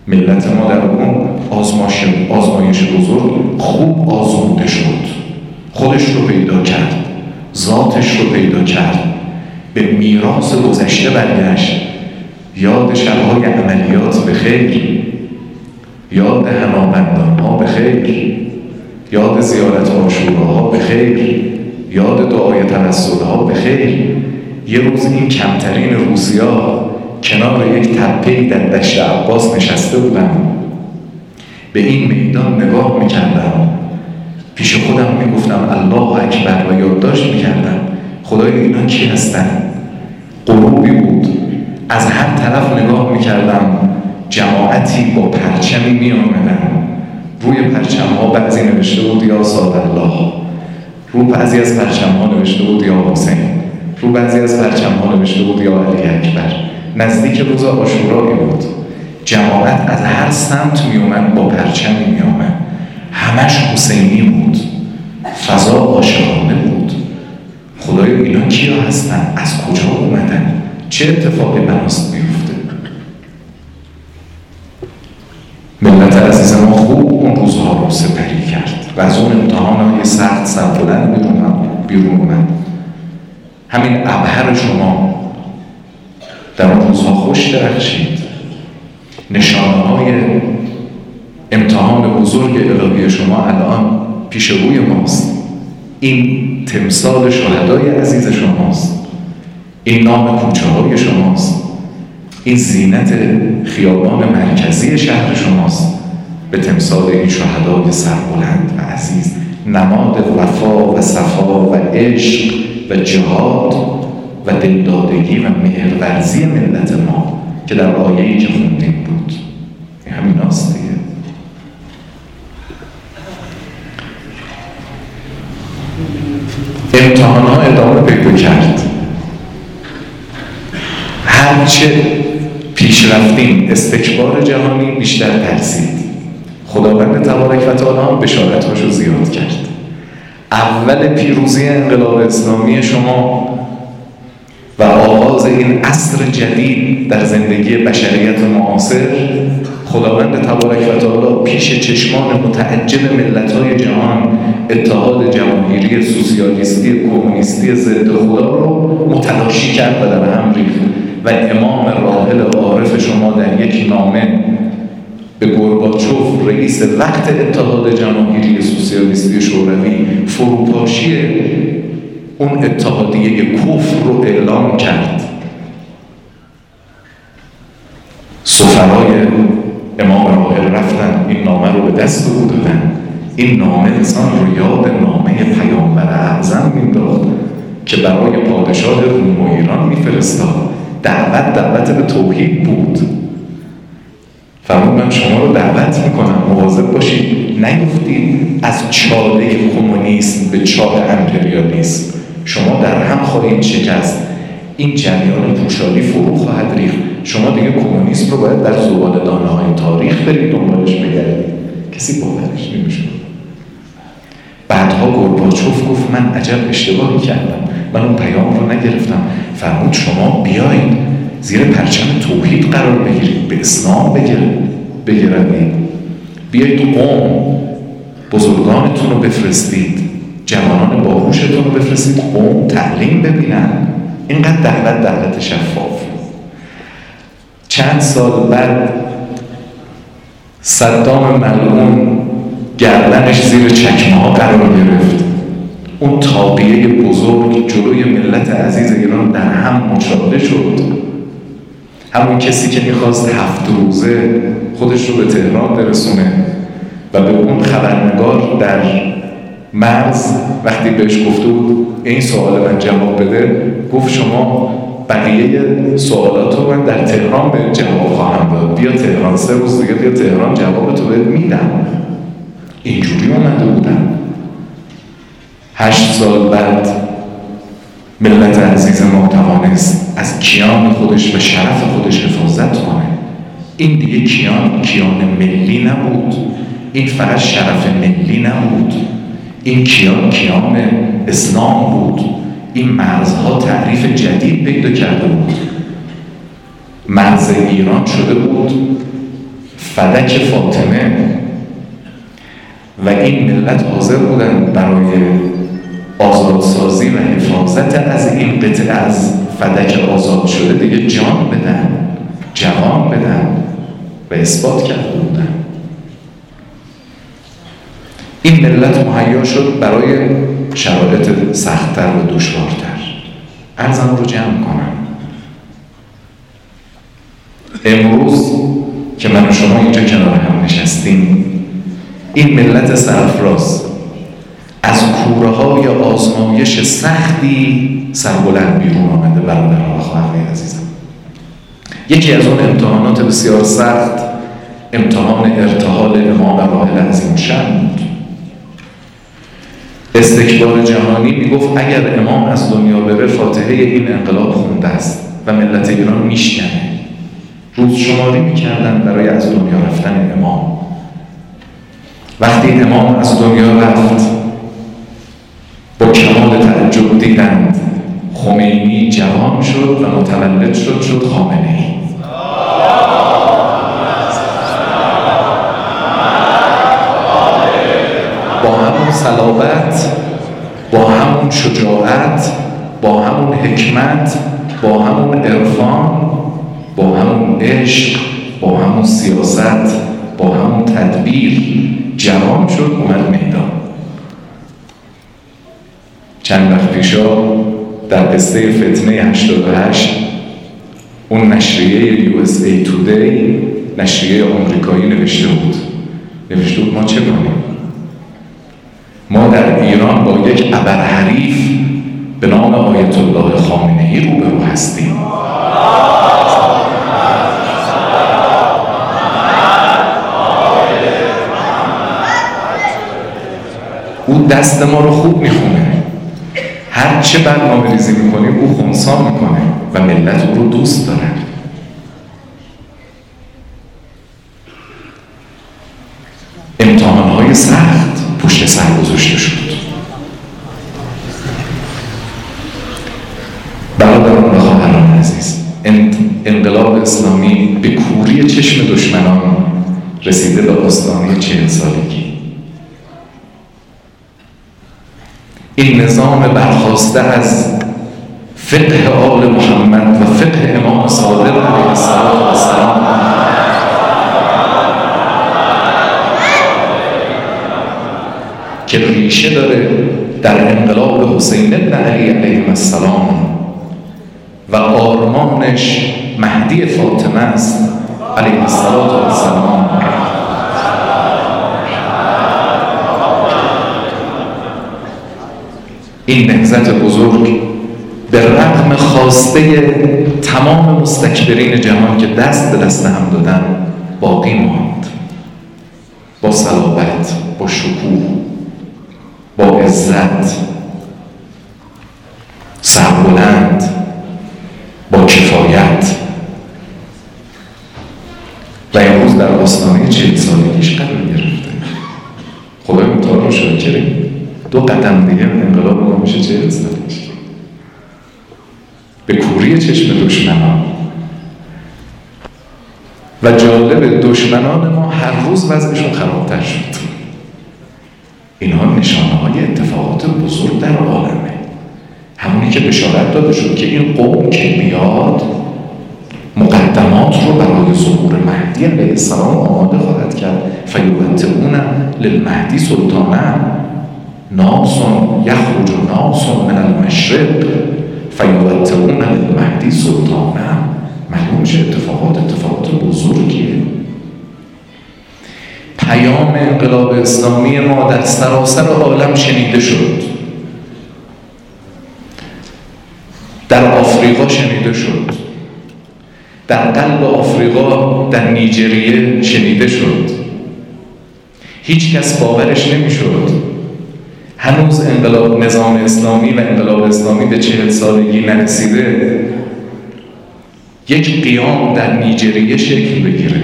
ملت ما در اون آزمایش آزمایش بزرگ خوب آزموده شد، خودش رو پیدا کرد، ذاتش رو پیدا کرد، به میراث گذشته برگشت. یاد شب‌های عملیات به خیر، یاد حنابندان‌ها به خیر، یاد زیارت عاشوراها به خیر، یاد دعای توسل‌ها به خیر. یه روز این کمترین روسی‌ها کنار یک تپه‌ای در دشت عباس نشسته بودم، به این میدان نگاه می‌کردم، پیش خودم میگفتم الله اکبر و یادداشت می‌کردم خدای اینا کی هستن؟ غروبی بود، از هر طرف نگاه می‌کردم، جماعتی با پرچمی می‌آمدن، روی پرچم‌ها بعضی نوشته بود یا ساد الله، رو بعضی از پرچم‌ها نوشته بود یا حسین، رو بعضی از پرچم‌ها نوشته بود یا علی اکبر. نزدیک روز عاشورایی بود، جماعت از هر سمت میومد، با پرچمی میومد، همش حسینی بود، فضا عاشقانه بود. خدای اینا کیا هستن؟ از کجا اومدن؟ چه اتفاقی براست میفته؟ ملت عزیز ما خوب اون روزها رو سپری کرد و از اون امتحان‌های سخت سربلند بیرون بیرون اومد. همین ابهر شما در اون روزها خوش درخشید، نشانه‌های امتحان بزرگ الهی شما الان پیش روی ماست. این تمثال شهدای عزیز شماست، این نام کوچه های شماست، این زینت خیابان مرکزی شهر شماست، به تمثال این شهدای سربلند و عزیز، نماد وفا و صفا و عشق و جهاد و دلدادگی و مهرورزی ملت ما که در آیه‌ای که خوندیم بود. این همین هاست دیگه. امتحان‌ها ادامه پیدا کرد. هرچه پیش رفتیم استکبار جهانی بیشتر ترسید. خداوند تبارک و تعالی بشارت‌هاشو زیاد کرد. اول پیروزی انقلاب اسلامی شما و آغاز این عصر جدید در زندگی بشریت معاصر، خداوند تبارک و تعالی پیش چشمان متعجب ملت‌های جهان اتحاد جماهیری سوسیالیستی کمونیستی ضد خدا رو متلاشی کرد و در هم ریخت و امام راحل عارف شما در یک نامه به گورباچوف رئیس وقت اتحاد جماهیری سوسیالیستی شوروی فروپاشی اون اتحادیه کفر رو اعلام کرد. سفرای امام راحل رفتن این نامه رو به دست او دادن. این نامه انسان رو یاد نامه پیامبر اعظم مینداخت که برای پادشاه روم و ایران میفرستاد. دعوت دعوت به توحید بود. فرمود من شما رو دعوت میکنم مواظب باشید نیفتید از چاله کمونیسم به چاله امپریالیسم. شما در هم خواهید شکست، این جریان پوشالی فرو خواهد ریخت. شما دیگه کمونیسم رو باید در زباله‌دانه های تاریخ برید دنبالش بگردید. کسی باورش نمیشه. بعدها گورباچوف گفت من عجب اشتباهی کردم، من اون پیام رو نگرفتم. فرمود شما بیایید زیر پرچم توحید قرار بگیرید، به اسلام بگردید، بیایید قوم بزرگانتون رو بفرستید، جوانان باهوشتون رو بفرستید قوم تعلیم ببینن. اینقدر دعوت دعوت شفاف. چند سال بعد صدام ملعون گردنش زیر چکمه ها قرار گرفت. اون طاقیه بزرگ جلوی ملت عزیز ایران در هم مچاله شد. همون کسی که میخواست هفت روزه خودش رو به تهران برسونه و به اون خبرنگار در مرز وقتی بهش گفته بود این سوال من جواب بده، گفت شما بقیه سوالات رو من در تهران به جواب خواهم داد، بیا تهران سه روز دیگه بیا تهران جوابتو بهت میدم. اینجوری اومده بودن. هشت سال بعد ملت عزیز ما توانست از کیان خودش و شرف خودش حفاظت کنه. این دیگه کیان کیان ملی نبود، این فقط شرف ملی نبود، این کیان کیان اسلام بود. این مرزها تعریف جدید پیدا کرده بود. مرز ایران شده بود فدک فاطمه و این ملت حاضر بودن برای آزادسازی و حفاظت از این قطعه از فدک آزاد شده دیگه جان بدن، جوان بدن و اثبات کرده بودن. این ملت مهیا شد برای شرایط سخت‌تر و دشوارتر. عرضم رو جمع کنم. امروز که من و شما اینجا کنار هم نشستیم، این ملت سرفراز از کوره های آزمایش سختی سربلند بیرون آمده. برادران و خواهران عزیزم، یکی از اون امتحانات بسیار سخت امتحان ارتحال امام راحل عظیم شأن بود. استکبار جهانی میگفت اگر امام از دنیا بره فاتحه این انقلاب خونده است و ملت ایران میشکنه. روز شماری میکردن برای از دنیا رفتن امام. وقتی امام از دنیا رفت با کمال تعجب دیدند خمینی جوان شد و متولد شد شد خامنه‌ای. با همون صلابت، با همون شجاعت، با همون حکمت، با همون عرفان، با همون عشق، با همون سیاست، با همون تدبیر جوان شد اومد میدان. چند وقت پیشا در قصه فتنه هشتاد و هشت اون نشریه یو اس ای تودی، نشریه آمریکایی نوشته بود نوشته بود ما چه کنیم؟ ما در ایران با یک ابرحریف به نام آیت الله خامنه‌ای روبرو هستیم. او دست ما رو خوب میخونه، هر چه برنامه ریزی میکنیم او خونسا میکنه و ملت او رو دوست دارن. امتحانهای سخت پشت سر گذاشته شد. برادران و خواهران عزیز، انقلاب اسلامی به کوری چشم دشمنان رسیده به آستانه چهل سالگی. این نظام برخواسته از فقه آل محمد و فقه امام صادق علیه السلام که ریشه داره در انقلاب حسین بن علی علیه السلام و آرمانش مهدی فاطمه است علیه السلام. این نهضت بزرگ به رغم خواسته تمام مستکبرین جهان که دست به دست هم دادن باقی ماند، با صلابت، با شکوه، با عزت، سربلند، با کفایت و امروز در آستانه چهل سالگیش قرار گرفته. خدای متعال رو شاکریم. دو قدم دیگه انقلاب ما میشه چهل سالگیش. به کوری چشم دشمنان و جالب دشمنان ما هر روز وضعشون خرابتر شد. اینها نشانه های اتفاقات بزرگ در عالمه. همونی که بشارت داده شد که این قوم که میاد مقدمات رو برای ظهور مهدی علیه السلام آماده خواهد کرد. فیبتئون للمهدی سلطانه ناس یخرج ناس من المشرق فیبتئون للمهدی سلطانه. معلوم شه اتفاقات اتفاقات بزرگیه. پیام انقلاب اسلامی ما در سراسر عالم شنیده شد. در آفریقا شنیده شد، در قلب آفریقا در نیجریه شنیده شد. هیچ کس باورش نمیشد هنوز انقلاب نظام اسلامی و انقلاب اسلامی به چهل سالگی نرسیده یک قیام در نیجریه شکل بگیره.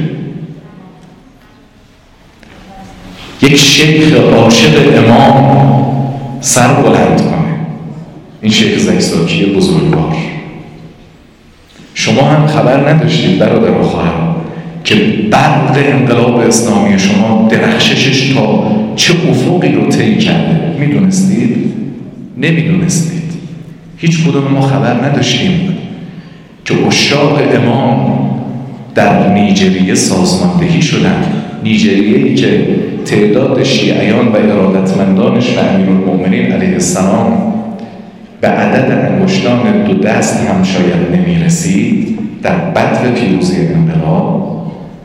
یک شیخ عاشق امام سر بلند کنه، این شیخ زکزاکی بزرگوار. شما هم خبر نداشتید برادر و خواهران که برق انقلاب اسلامی شما درخششش تا چه افقی رو طی کرده. میدونستید؟ نمیدونستید. هیچ کدوم ما خبر نداشتیم که عشاق امام در نیجریه سازماندهی شدن. نیجریه‌ای که تعداد شیعیان و ارادتمندانش و امیرالمؤمنین علیه السلام به عدد انگشتان دو دست هم شاید نمیرسید، در بدو پیروزی انقلاب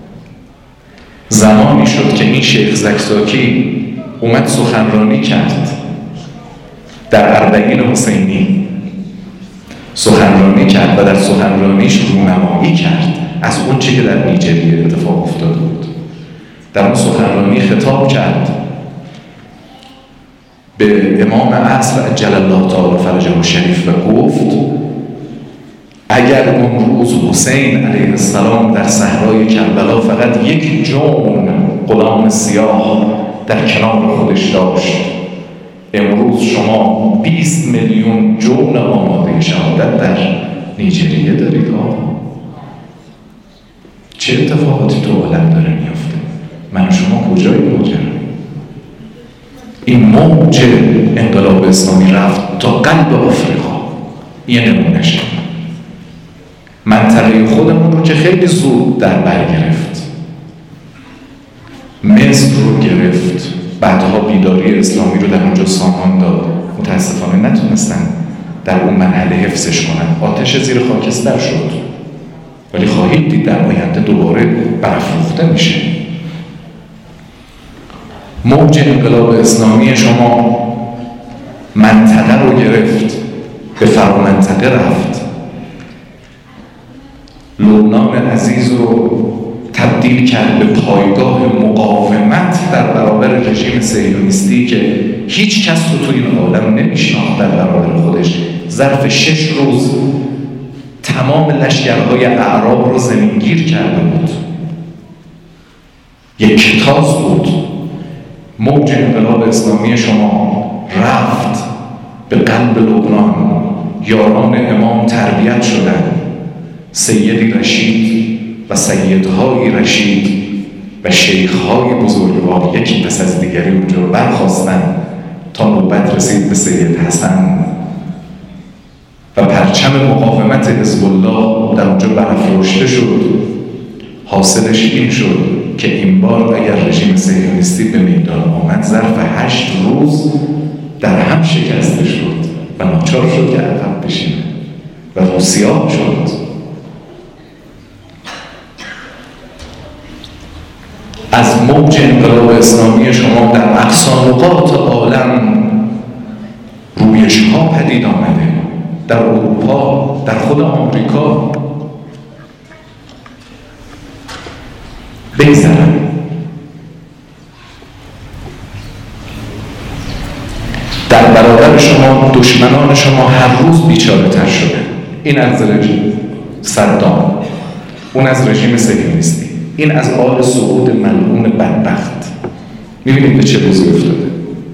زمانی شد که این شیخ زکزاکی اومد سخنرانی کرد در اربعین حسینی، سخنرانی کرد و در سخنرانیش رونمایی کرد از اون چی که در نیجریه اتفاق افتاده بود. در اون سخنرانی خطاب کرد به امام عصر عجل الله تعالی فرجه الشریف و گفت اگر اون روز حسین علیه السلام در صحرای کربلا فقط یک جون غلام سیاه در کنار خودش داشت، امروز شما بیست میلیون جون آماده شهادت در نیجریه دارید. آقا چه اتفاقاتی تو عالم داره میفته؟ من و شما کجای ماجرا؟ این موج انقلاب اسلامی رفت تا قلب آفریقا. یه نمونهشه. منطقه خودمون رو که خیلی زود در بر گرفت، مصر رو گرفت، بعدها بیداری اسلامی رو در اونجا سامان داد. متاسفانه نتونستن در اون مرحله حفظش کنن، آتش زیر خاکستر شد، ولی خواهید دید در آینده دوباره برافروخته میشه. موج انقلاب اسلامی شما منطقه رو گرفت، به فرامنطقه رفت، لبنان عزیز رو تبدیل کرد به پایگاه مقاومت در برابر رژیم صهیونیستی که هیچ کس رو تو این عالم نمیشناخت در برابر خودش. ظرف شش روز تمام لشکرهای اعراب رو زمینگیر کرده بود. یک کتاز بود. موج انقلاب اسلامی شما رفت به قلب لبنان. یاران امام تربیت شدند. سیدی رشید و سیدهای رشید و شیخهای بزرگوار یکی پس از دیگری اونجا برخاستن تا نوبت رسید به سید حسن و پرچم مقاومت حزب الله در اونجا برافراشته شد. حاصلش این شد که این بار اگر رژیم صهیونیستی به میدان آمد ظرف هشت روز در هم شکسته شد و ناچار شد که عقب بشینه و روسیاه شد. از موج انقلاب اسلامی شما در اقصا نقاط عالم رویش ها پدید آمده، در اروپا، در خود آمریکا. بگذرم در برابر شما دشمنان شما هر روز بیچاره تر شده. این از رژیم صدام، اون از رژیم صهیونیستی، این از آل سعود ملعون بدبخت. می‌بینید به چه روزی افتاده.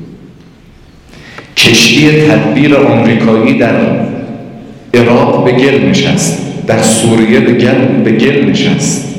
کشتی تدبیر آمریکایی در عراق به گل نشست، در سوریه به گل, به گل نشست.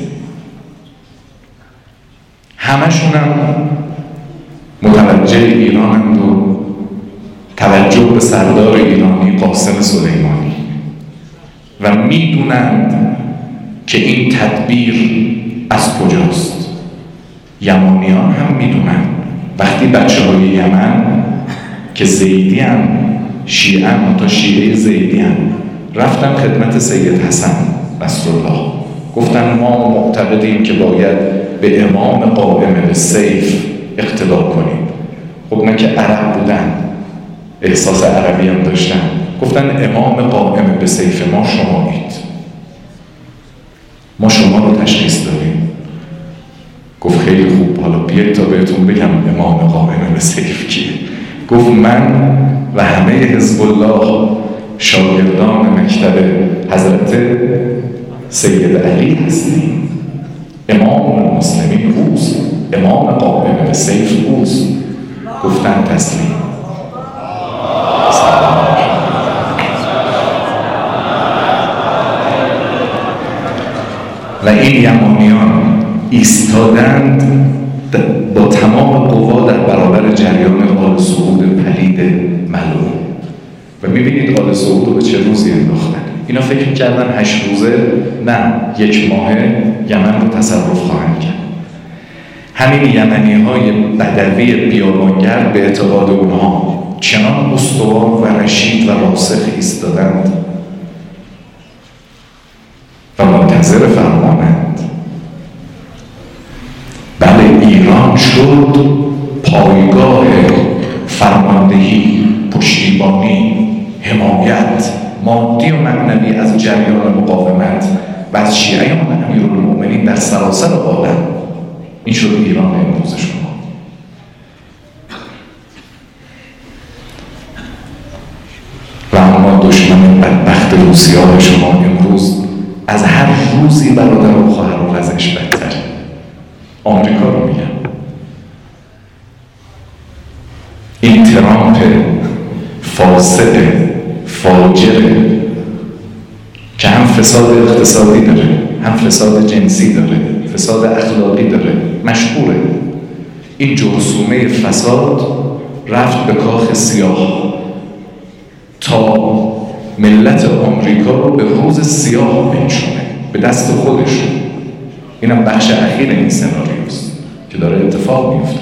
همشون هم متوجه ایرانند و توجه به سردار ایرانی قاسم سلیمانی و میدونند که این تدبیر از کجاست. یمانیان هم میدونن. وقتی بچه های یمن که زیدی هم شیعه هم تا شیعه زیدی هم رفتن خدمت سید حسن نصرالله، گفتن ما معتقدیم که باید به امام قائم به سیف اقتدا کنیم. خب نه که عرب بودن، احساس عربی هم داشتن، گفتن امام قائم به سیف ما شمایید، ما شما رو تشخیص داریم. گفت خیلی خوب، حالا بیایید تا بهتون بگم امام قائم به سیف کیه. گفت من و همه حزب الله شاگردان مکتب حضرت سید علی هستیم. امام المسلمین اوست، امام قائم به سیف اوست. گفتن تسلیم. و این یمانیان ایستادند با تمام قوا در برابر جریان آل سعود پلید ملعون. و میبینید آل سعود رو به چه روزی انداختن. اینا فکر کردن هشت روزه، نه یک ماهه یمن رو تصرف خواهند کرد. همین یمنی های بدوی بیابانگر به اعتقاد اونها چنان استوار و رشید و راسخ ایستادند و منتظر فرمانند. بله، ایران شد پایگاه فرماندهی، پشتیبانی، حمایت مادی و معنوی از جریان مقاومت و از شیعیان امیرالمؤمنین در سراسر عالم. این شد ایران امروز شما. و اما دشمن بدبخت روسیاه شما امروز از هر روزی برادر و خواهر و وضعش بدتر. آمریکا رو میگم، این ترامپ فاسد فاجره که هم فساد اقتصادی داره، هم فساد جنسی داره، فساد اخلاقی داره، مشهوره. این جرثومه فساد رفت به کاخ سیاه تا ملت آمریکا رو به روز سیاه بنشونه به دست خودش. اینم بخش اخیر این سناریوست که داره اتفاق میفته.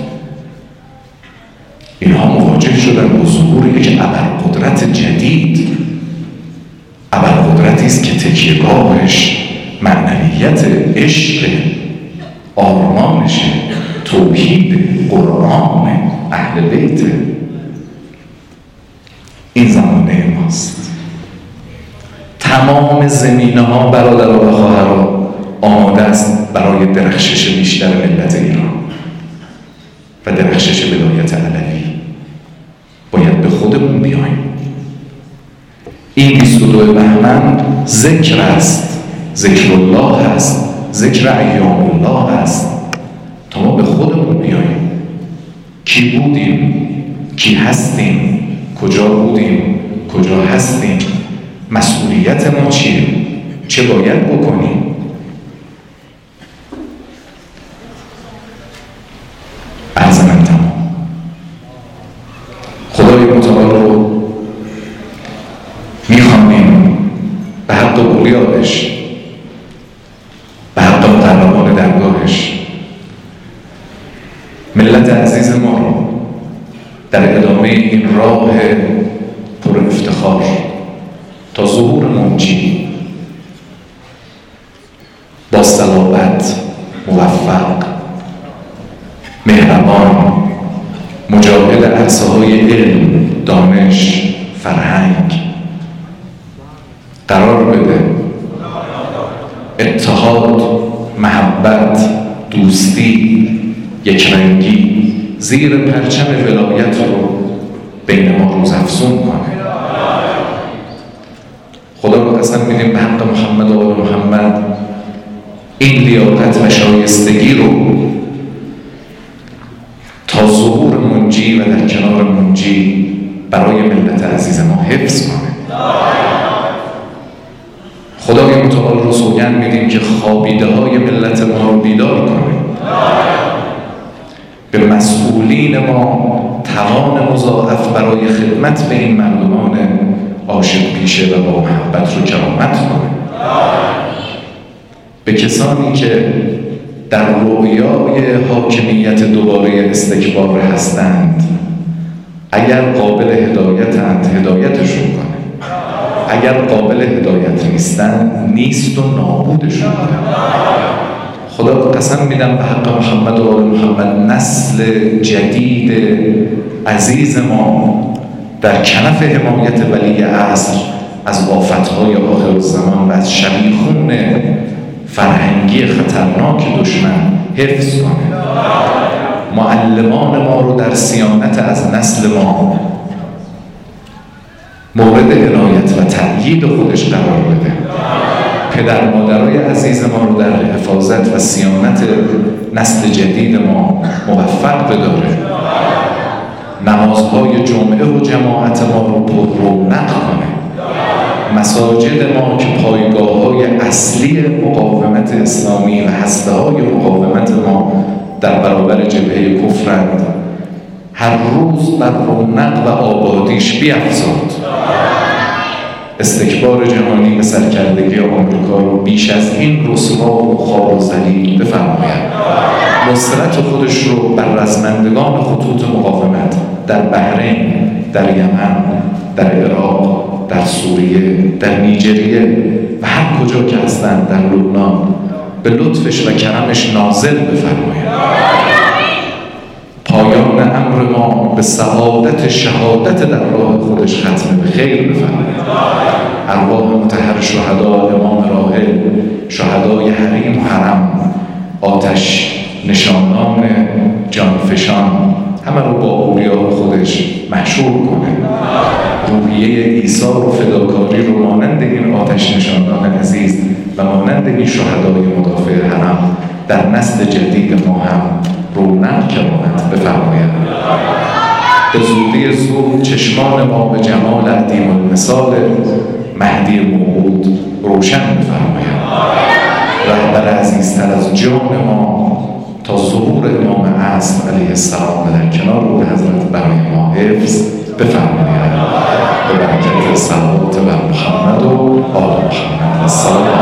اینها مواجه شدن با ظهور یک ابرقدرت جدید، ابرقدرتی است که تکیه‌گاهش معنویت، عشق، آرمانش، توحید، قرآن، اهل بیت. این زمانه ماست. تمام زمینه ها برادران و خواهران آماده است برای درخشش بیشتر ملت ایران و درخشش ولایت علوی. باید به خودمون بیاییم. این بیست و دو بهمن ذکر است، ذکر الله است، ذکر ایام الله است تا ما به خودمون بیاییم. کی بودیم؟ کی هستیم؟ کجا بودیم؟ کجا هستیم؟ مسئولیت ما چیه؟ چه باید بکنیم؟ عرض من تمام. خدای متعال رو میخوانیم به حق اولیاءش، به حق مقربان درگاهش، ملت عزیز ما رو در ادامه این راه پر افتخار تا ظهور منجی با صلابت، موفق، مهربان، مجاهد عرصه‌های علم، دانش، فرهنگ قرار بده. اتحاد، محبت، دوستی، یکرنگی زیر پرچم ولایت رو بین ما روزافزون کنه. خدا رو قسم میدیم به حق محمد و آل محمد این لیاقت و شایستگی رو تا ظهور منجی و در کنار منجی برای ملت عزیز ما حفظ کنه. خدای متعال رو سوگند میدیم که خوابیده های ملت ما رو بیدار کنه. به مسئولین ما توان مضاعف برای خدمت به این مردمان عاشق پیشه و با محبت رو کرامت کنه. به کسانی که در رویای حاکمیت دوباره استکبار هستند، اگر قابل هدایتند هدایتشون کنه، اگر قابل هدایت نیستند نیست و نابودشون کنه. خدا قسم میدم به حق محمد و آل محمد نسل جدید عزیز ما در کنف حمایت ولی عصر از آفتهای آخر الزمان و از شبیخون فرهنگی خطرناک دشمن حفظ کنه. معلمان ما رو در صیانت از نسل ما مورد عنایت و تأیید خودش قرار بده. پدر مادرای عزیز ما رو در حفاظت و صیانت نسل جدید ما موفق بداره. نمازهای جمعه و جماعت ما رو پر رونق کنه. مساجد ما که پایگاه های اصلی مقاومت اسلامی و هسته های مقاومت ما در برابر جبهه کفرند، هر روز بر رونق و آبادیش بیفزاد. استکبار جهانی به سرکردگی آمریکا رو بیش از این رسوا و خوار و ذلیل بفرماید. نصرت خودش رو بر رزمندگان خطوط مقاومت در بحرین، در یمن، در عراق، در سوریه، در نیجریه و هر کجا که هستند، در لبنان، به لطفش و کرمش نازل بفرماید. پایان امر ما به سعادت شهادت در راه خودش ختم به خیر بفرماید. ارواح مطهر شهدا، امام راحل، شهدای حریم و حرم، آتش نشانان جانفشان، همه رو با اولیا خودش محشور کنه. روحیه ایثار و فداکاری رو مانند این آتش نشانان عزیز و مانند این شهدای مدافع حرم در نسل جدید ما هم رونق کرامت بفرماید. به زودی زود چشمان ما به جمال عدیم المثال مهدی موعود روشن بفرماید. رهبر عزیزتر از جان ما تا ظهور امام اصل علیه السلام و در کنار روح حضرت برای ما حفظ بفرماید. به برکت صلوات بر محمد و آل محمد. السلام